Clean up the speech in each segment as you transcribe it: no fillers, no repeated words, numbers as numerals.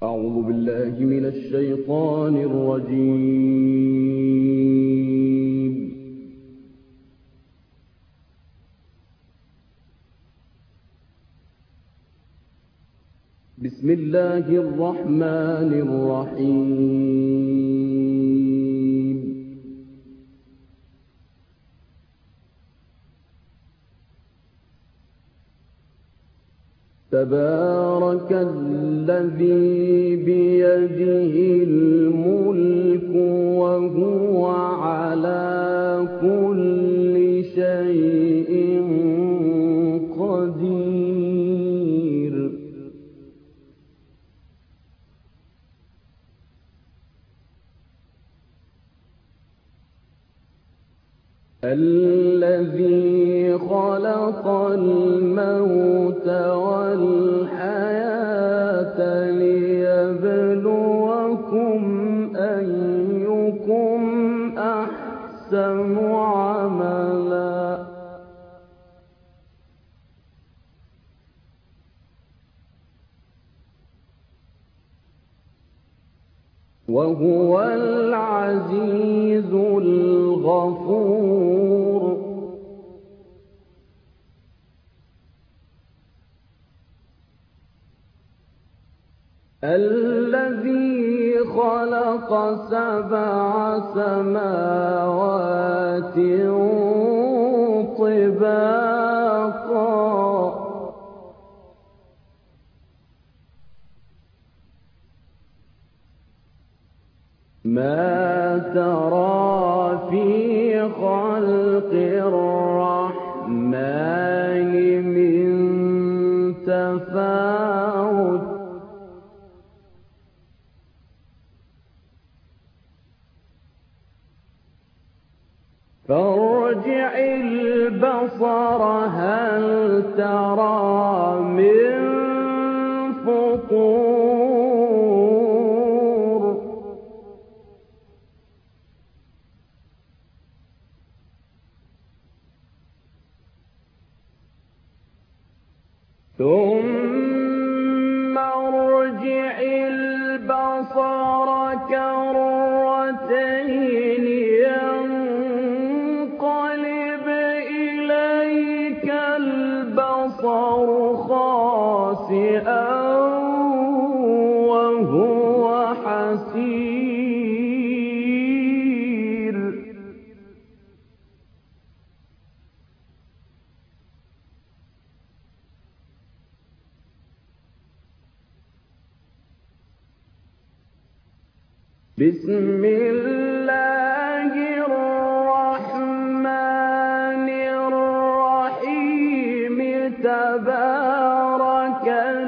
أعوذ بالله من الشيطان الرجيم. بسم الله الرحمن الرحيم. تبارك الذي بيده الملك وهو على كل شيء قدير. الذي خلق الموت والحياة ليبلوكم أيكم أحسن عملا وهو العزيز الغفور. الذي خلق 7 سماوات طباقا ما ترى في خلق الرحمن من تفاوت فارجع البصر هل ترى من فطور ثم ارجع البصر كرتين ينقلب إليك البصر خاسئا وهو حسير. بسم الله الرحمن الرحيم. تبارك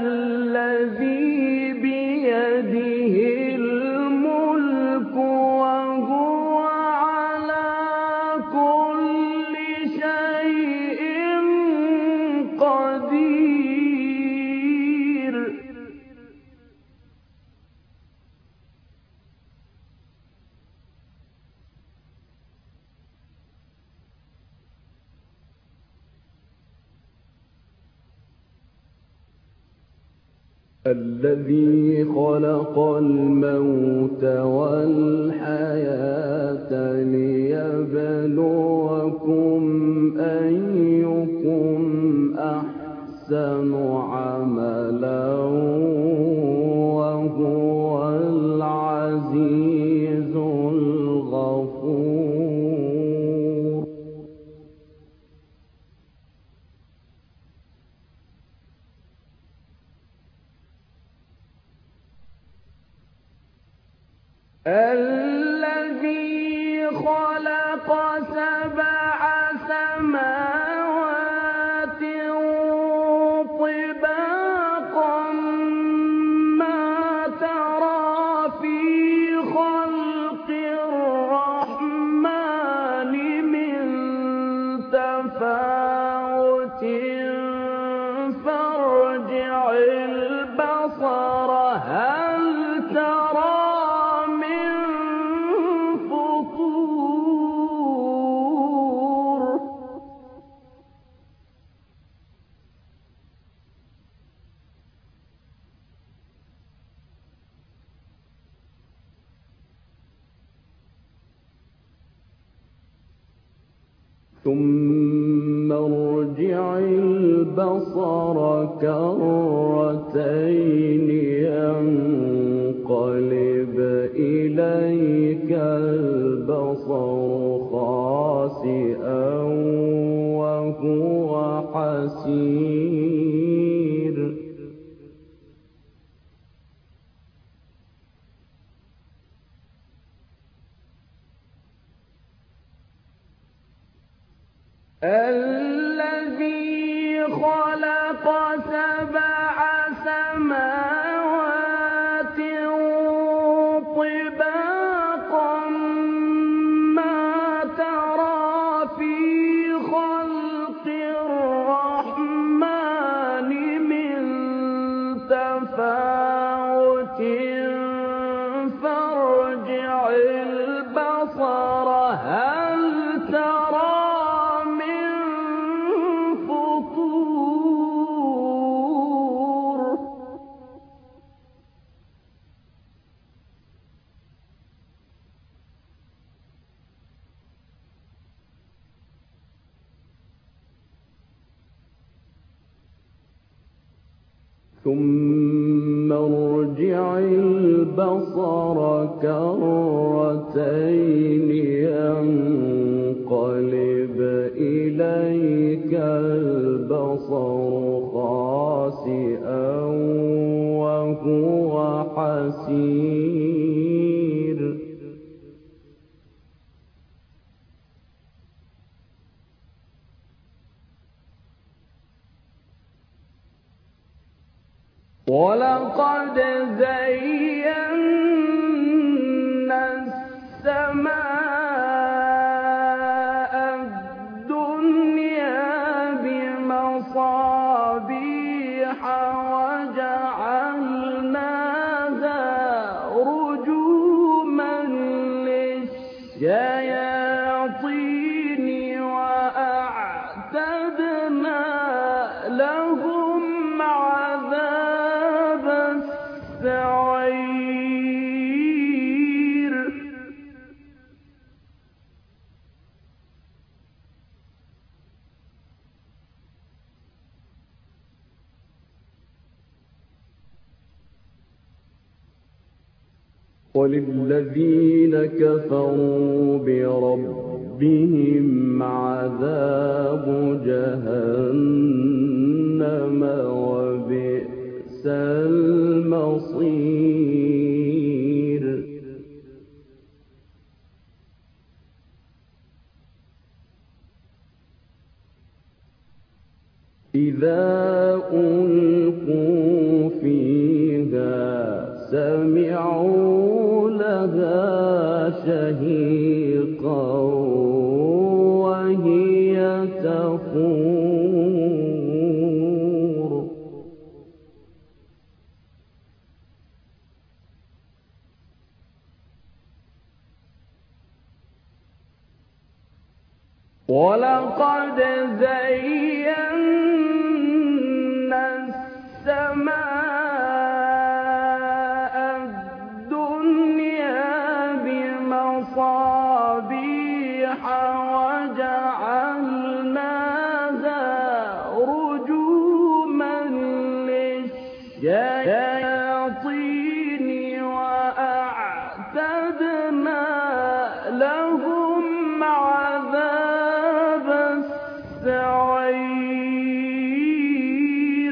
الذي بيده الملك وهو على كل شيء قدير. الذي خلق الموت والحياة ليبلوكم أيكم أحسن عملا وهو العزيز الغفور. الذي خلق 7 سماوات طباقا ما ترى في خلق الرحمن من تفاوت فارجع البصر هل ترى ثم ارجع البصر كرتين ينقلب إليك البصر خاسئا وهو حسير الذي خلق سبع سماوات طباقا ما ترى في خلق الرحمن من تفاوت فارجع البصر هل ترى ثم ارجع البصر كرتين ينقلب إليك البصر خاسئا وهو حسير ولقد زينا السماء الدنيا بمصابيح وجعلناها رجوما للشياطين وأعتدنا لهم عذاب السعير وللذين كفروا بربهم عذاب جهنم وبئس المصير إذا ألقوا فيها سمعوا لها شهيقا وهي تفور ولقد زينا السماء الدنيا بمصابيح وجعلناها رجوما للشياطين وأعتدنا لهم عذاب السعير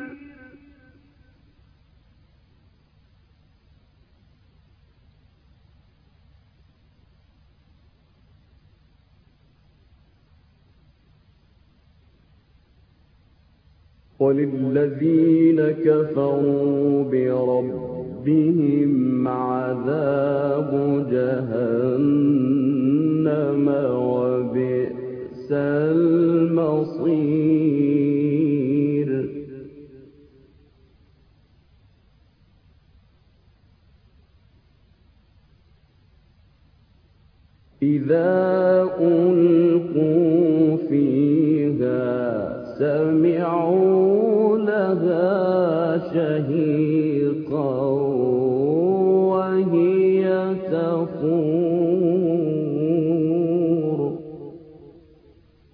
وللذين كفروا بربهم عذاب جهنم وبئس المصير إذا ألقوا فيها سمعوا لها شهيقا وهي تفور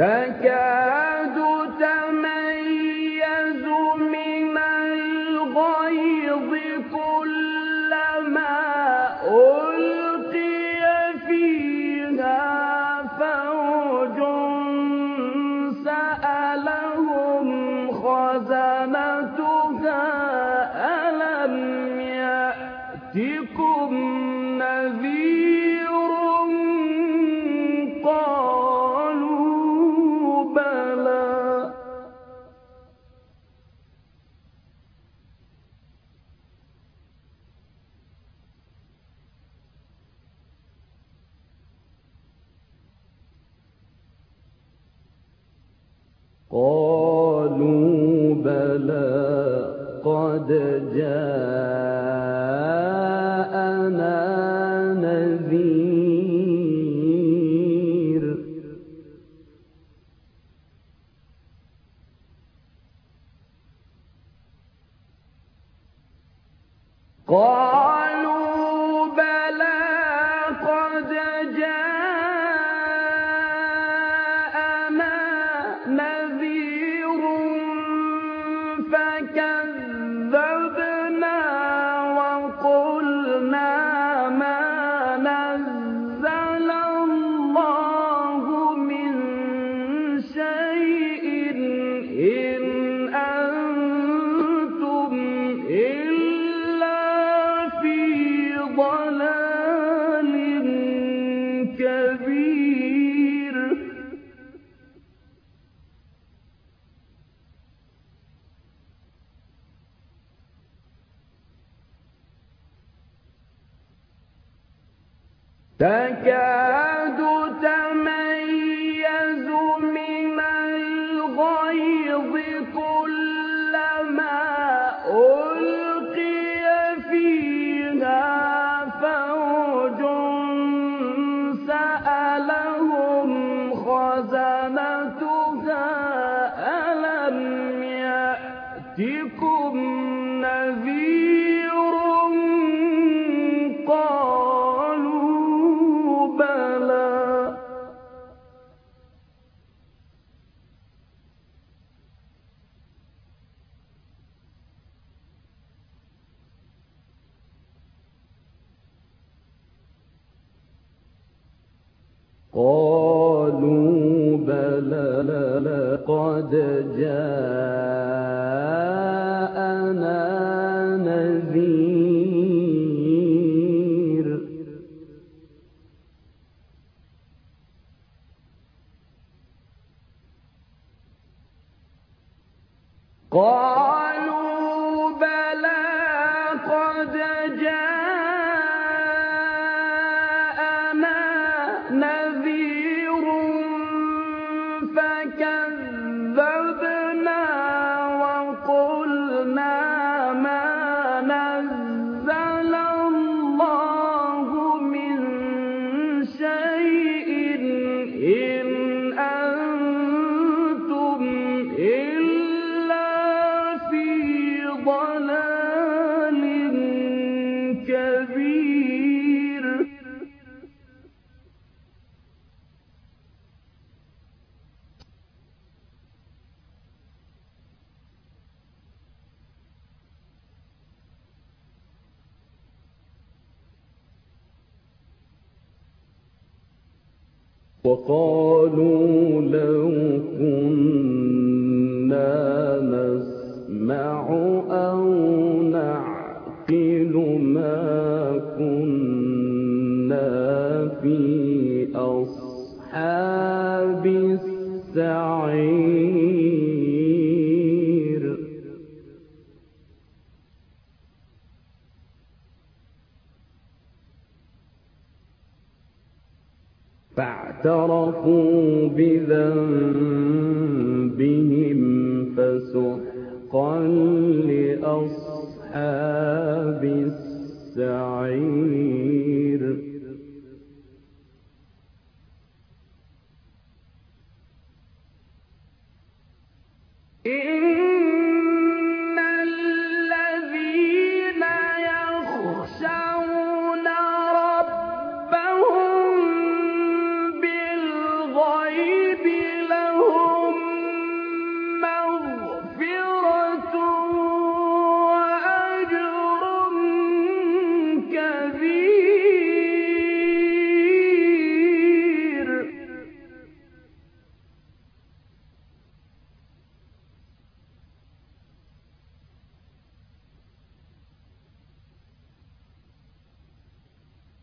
تكاد تميز من الغيظ كلما ألقي فيها فوج سألهم خزنتها ألم يأتكم نذير قالوا بلى قد جاءنا نذير قالوا بلى قد جاءنا نذير فكذبنا وقلنا ما نزل الله من شيء إن أنتم إلا في ضلال كبير تكاد تميز من الغيظ كلما ألقي فيها فوج سألهم خزنتها ألم يأتكم نذير قالوا بلى قد جاءنا نذير قالوا بلى قد جاءنا نذير فكذبنا وقلنا ما نزل الله من شيء إن أنتم إلا في ضلال كبير وقالوا لو كنا نسمع أو نعقل ما كنا في أصحاب السعير فاعترفوا بذنبهم فسحقا لأصحاب السعير إن الذين يخشون ربهم بالغيب لهم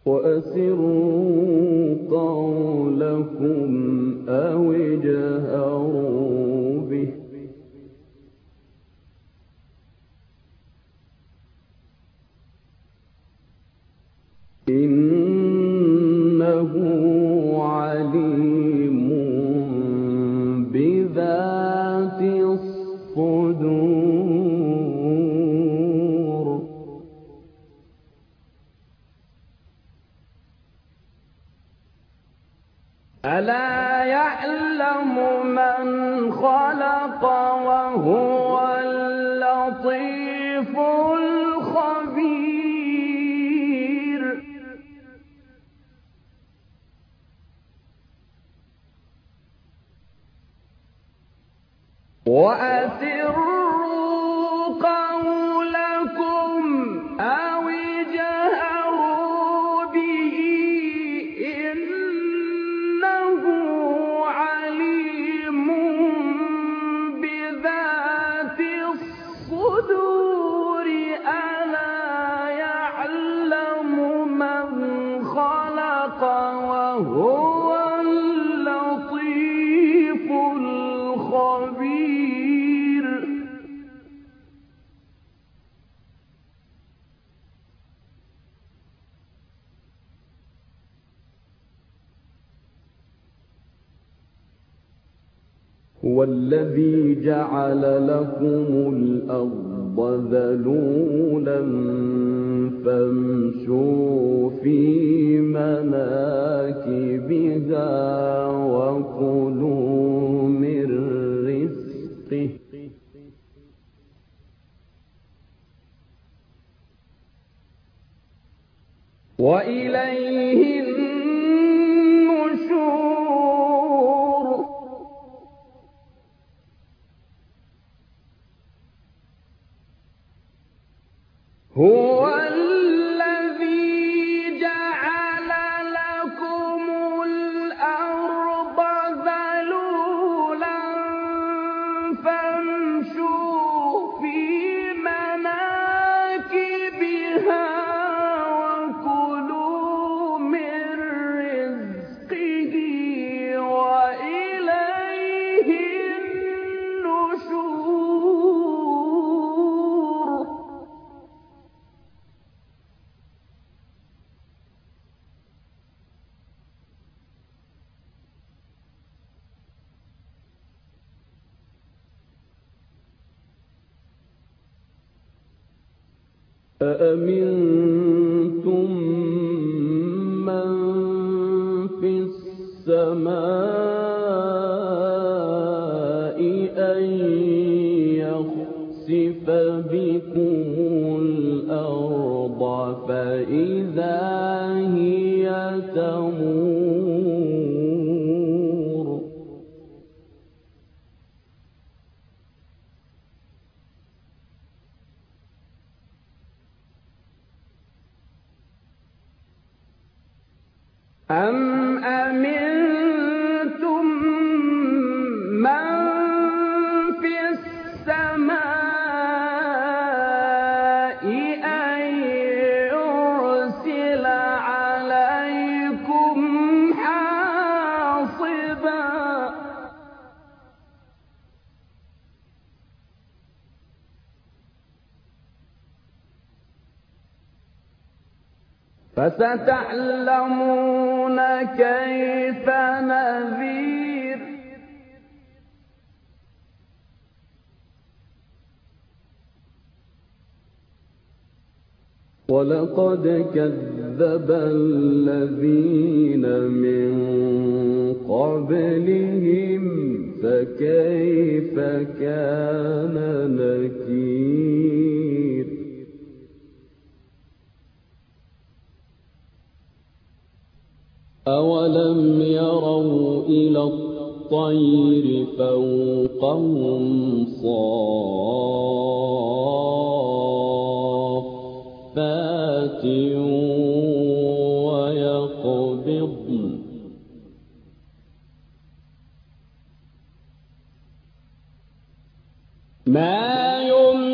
وأسروا قولكم أو اجهروا به إنه عليم بذات الصدور ألا يعلم من خلق وهو اللطيف الخبير وأسروا قولكم أو اجهروا به إنه عليم بذات الصدور ألا يعلم من خلق وهو اللطيف الخبير هو الذي جعل لكم الأرض ذلولا فامشوا في مناكبها وكلوا من رزقه وإليه النشور هو الذي جعل لكم الأرض ذلولا فامشوا في مناكبها وكلوا من رزقه وإليه النشور أأمنتم من في السماء أن يخسف بكم الأرض فإذا هي تمور أم أمنتم من في السماء أن يرسل عليكم حاصبا فستعلمون كيف نذير ولقد كذب الذين من قبلهم فكيف كان نكير أولم يروا إلى الطير فوقهم صافات ويقبضن ما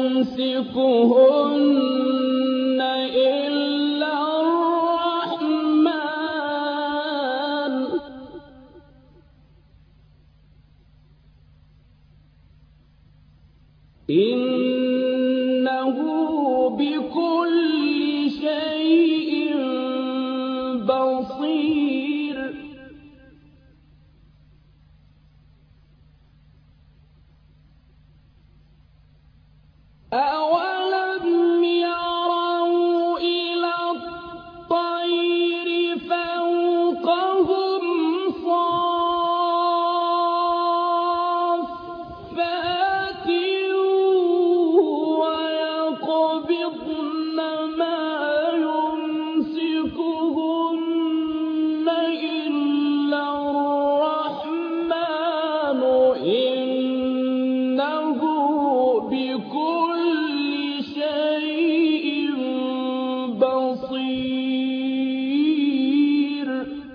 يمسكهن إلا الرحمن إنه بكل شيء بصير أولم يروا إلى الطير فوقهم صافات ويقبضن ما يمسكهن إلا الرحمن إنه بكل شيء بصير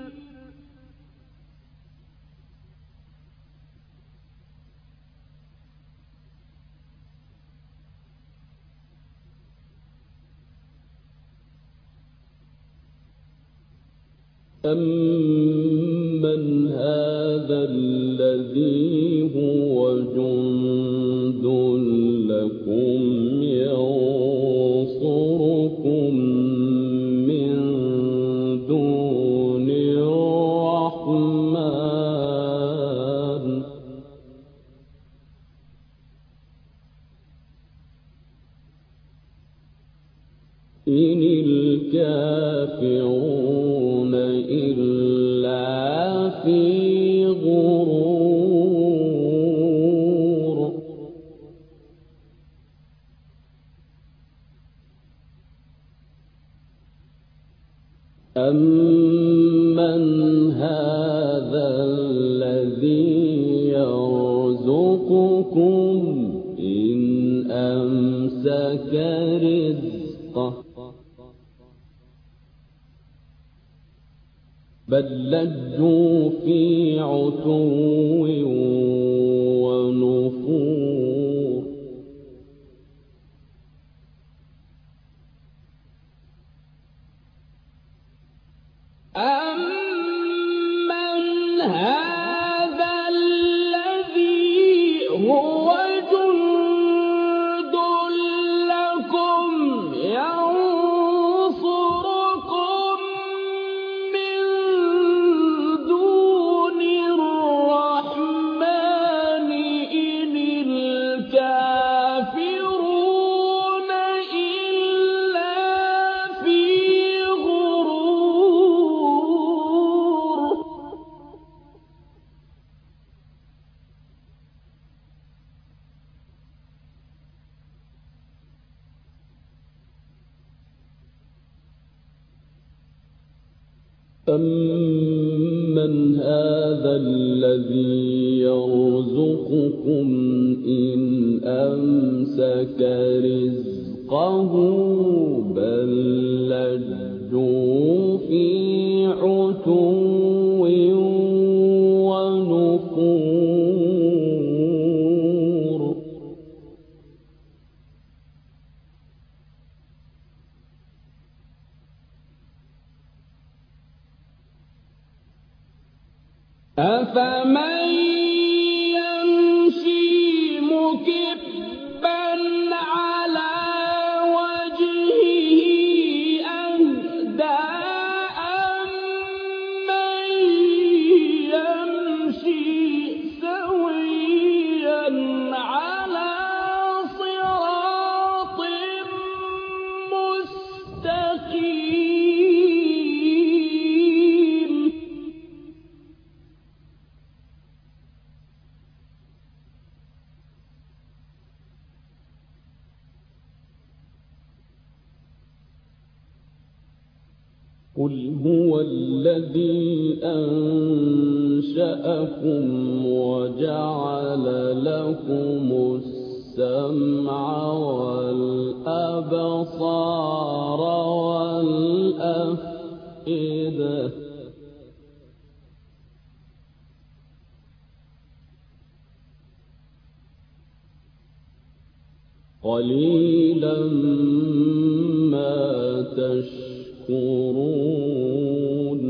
أمن هذا الذي هو جند لكم ينصركم من دون الرحمن إن الكافرون إلا في غرور أمن هذا الذي يرزقكم إن أمسك رزقه بل لجوا في عتو ونفور أمن هذا الذي هو جند لكم ينصركم من دون الرحمن إن الكافرون إلا في غرور أمن هذا الذي يرزقكم إن أمسك رزقه بل لجوا في عتو ونفور أفمن يمشي مكبا على وجهه أهدى أمن يمشي سويا على صراط مستقيم قل هو الذي أنشأكم وجعل لكم السمع والأبصار والأفئدة قليلا ما تشكرون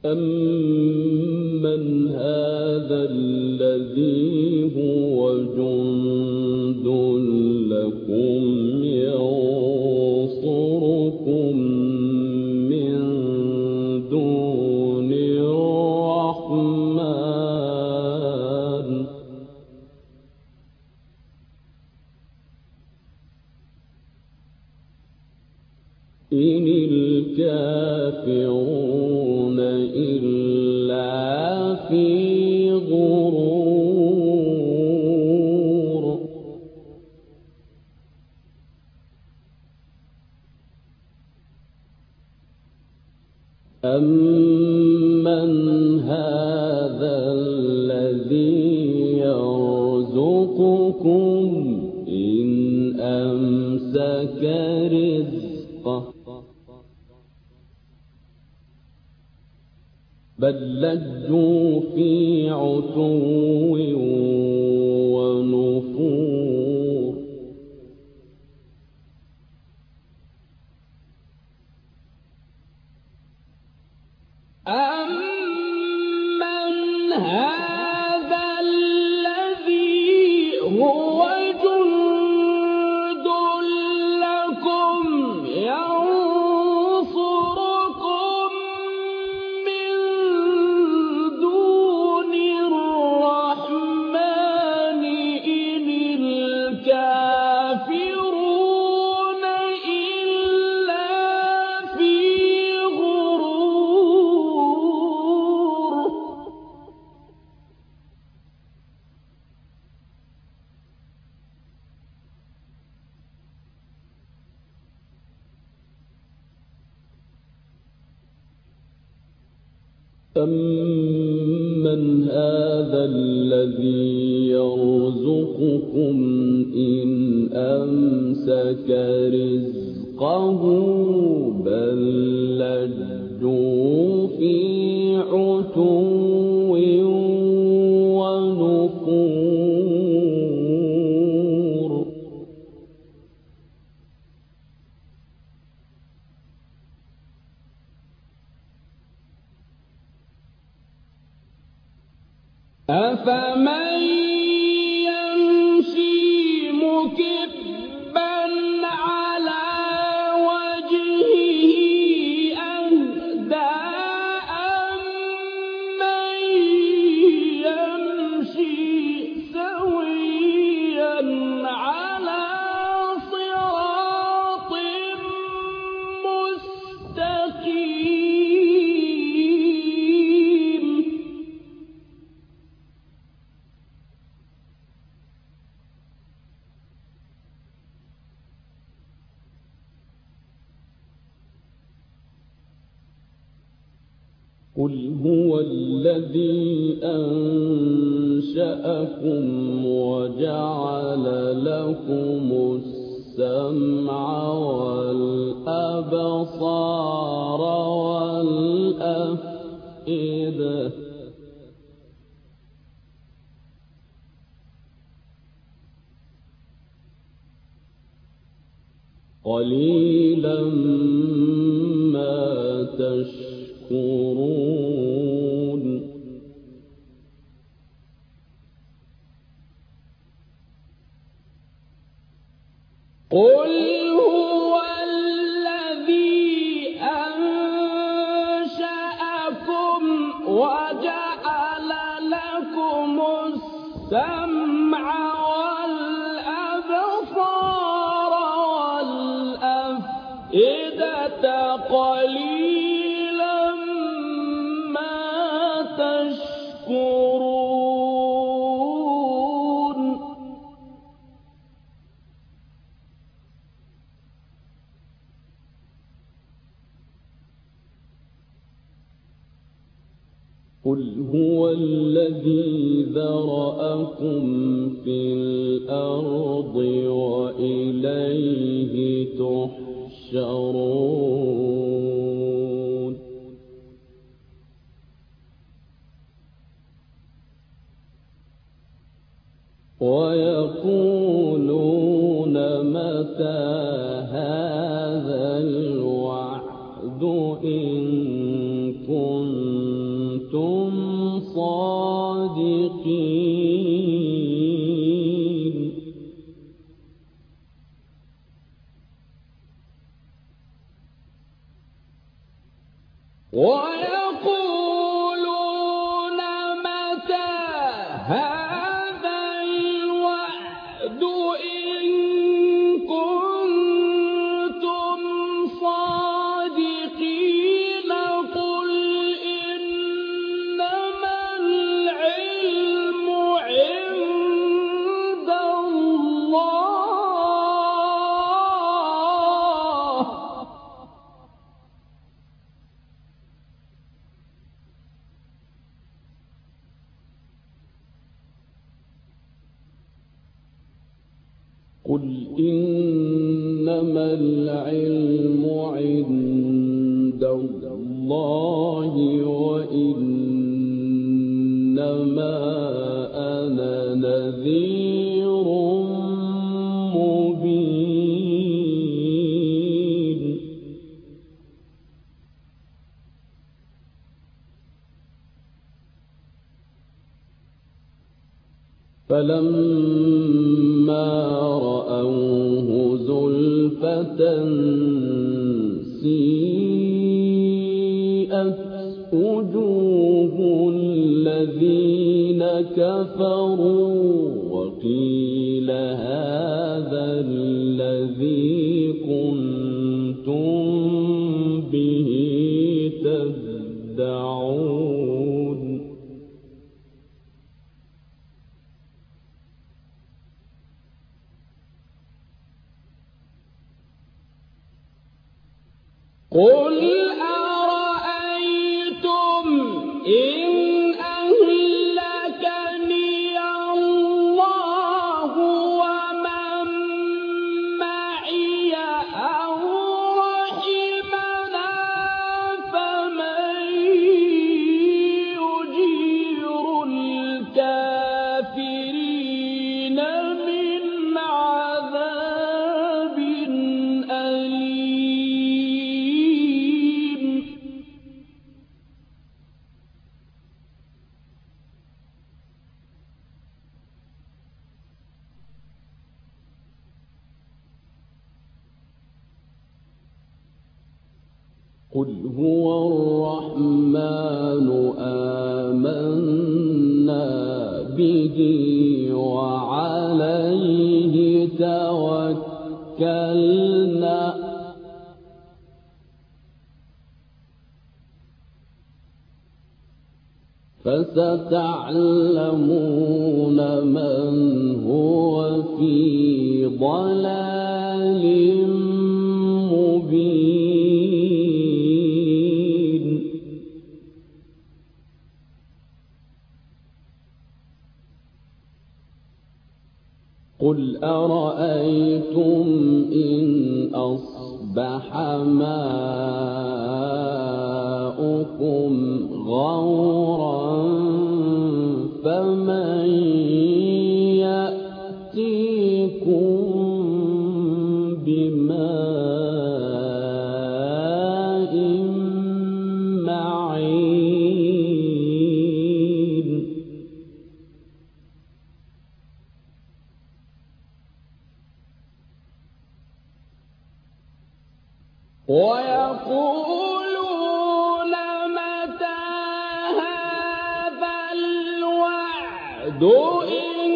أَمَّنْ هَذَا الَّذِي هُوَ جُندٌ لَّكُمْ يَنصُرُكُم مِّن دُونِ الرَّحْمَٰنِ إِنِ الْكَافِرُونَ إِلَّا فِي غُرُورٍ أَمَّنْ هَذَا الَّذِي يَرْزُقُكُمْ إِنْ أَمْسَكَ رِزْقَهُ بَل لَّجُّوا فِي عُتُوٍّ وَنُفُورٍ أَمَّنْ هَذَا الَّذِي هُوَ جُندٌ لَّكُمْ يَنصُرُكُم مِّن دُونِ الرَّحْمَٰنِ إِنِ الْكَافِرُونَ إِلَّا فِي غُرُورٍ أَمَّنْ هَذَا الَّذِي يَرْزُقُكُمْ إِنْ أَمْسَكَ رِزْقَهُ بَل لَّجُّوا فِي عُتُوٍّ وَنُفُورٍ أَفَمَن يَمْشِي مُكِبًّا عَلَىٰ وَجْهِهِ أَهْدَىٰ أَمَّن يَمْشِي سَوِيًّا عَلَىٰ صِرَاطٍ مُّسْتَقِيمٍ قُلْ هُوَ الَّذِي أَنشَأَكُمْ وَجَعَلَ لَكُمُ السَّمْعَ وَالْأَبْصَارَ وَالْأَفْئِدَةَ قَلِيلًا مَّا تَشْكُرُونَ قُلْ هُوَ الَّذِي أَنشَأَكُمْ وَجَعَلَ لَكُمُ السَّمْعَ وَالْأَبْصَارَ وَالْأَفْئِدَةَ قَلِيلًا مَّا تَشْكُرُونَ قُلْ هُوَ الَّذِي ذَرَأَكُمْ فِي الْأَرْضِ وَإِلَيْهِ تُحْشَرُونَ وَيَقُولُونَ مَتَىٰ هَٰذَا الْوَعْدُ إِن كُنتُمْ ويقولون متى هذا الوعد إن كنتم صادقين قل إنما العلم عند الله قل إنما العلم عند الله وإنما أنا نذير مبين فلما رأوه زلفة سيئت وجوه الذين كفروا وقيل هذا الذي كنتم به تدعون قل أرأيتم إن أهلكني الله ومن معي أو رحمنا فمن يجير الكافرين من عذاب أليم قل هو الرحمن آمنا به وعليه توكلنا فستعلمون من هو في ضلال مبين قل أرأيتم إن أصبح ماؤكم غورا فمن يأتيكم بماء معين ويقولون متى هذا الوعد إن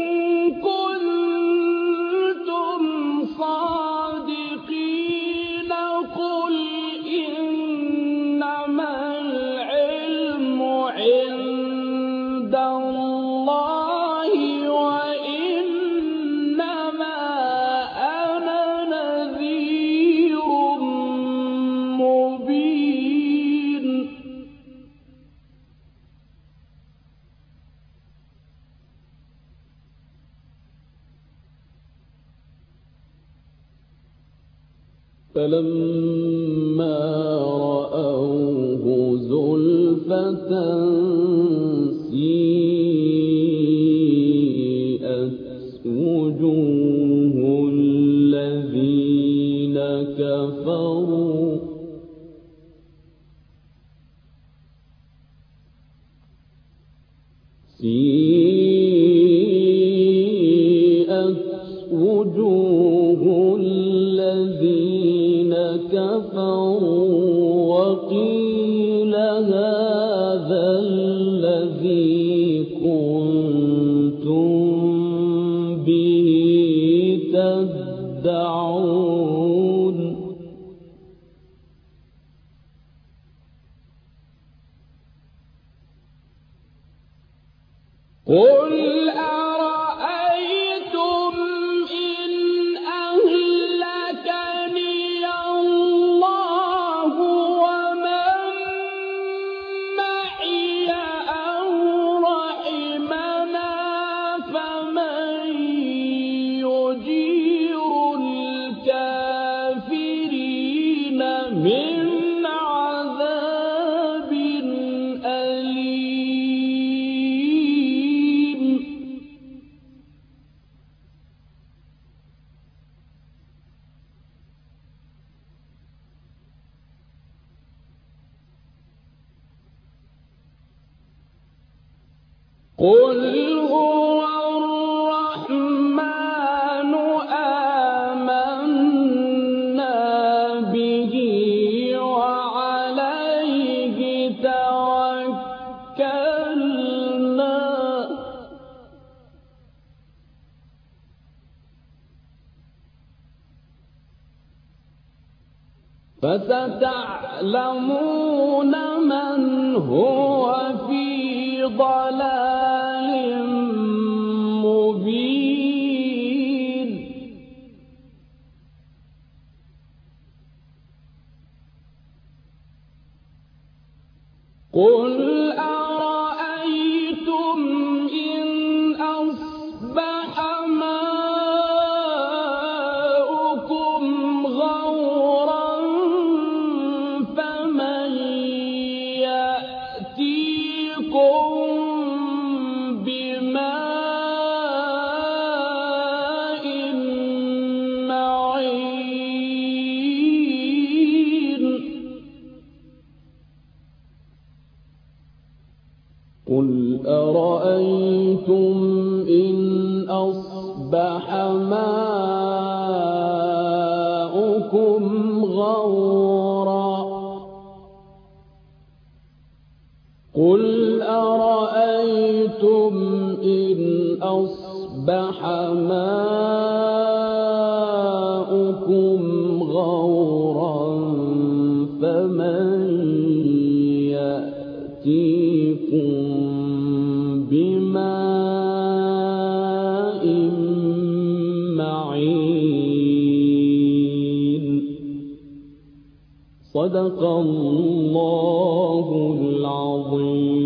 كنتم صادقين قل إنما العلم عند الله وإنما أنا نذير مبين فلما رأوه زلفة سيئت وجوه الذين كفروا سيئت قل أرأيتم إن أهلكني الله ومن معي أو رحمنا فمن يجير الكافرين من عذاب أليم. قل هو الرحمن آمنا به وعليه توكلنا فستعلمون من هو في ضلال مبين. قل أرأيتم إن أصبح ماؤكم غورا فمن يأتيكم بماء معين. قل أرأيتم إن أصبح ماؤكم غورا قل أرأيتم إن أصبح ماؤكم غورا فمن يأتيكم بماء معين. صدق الله العظيم.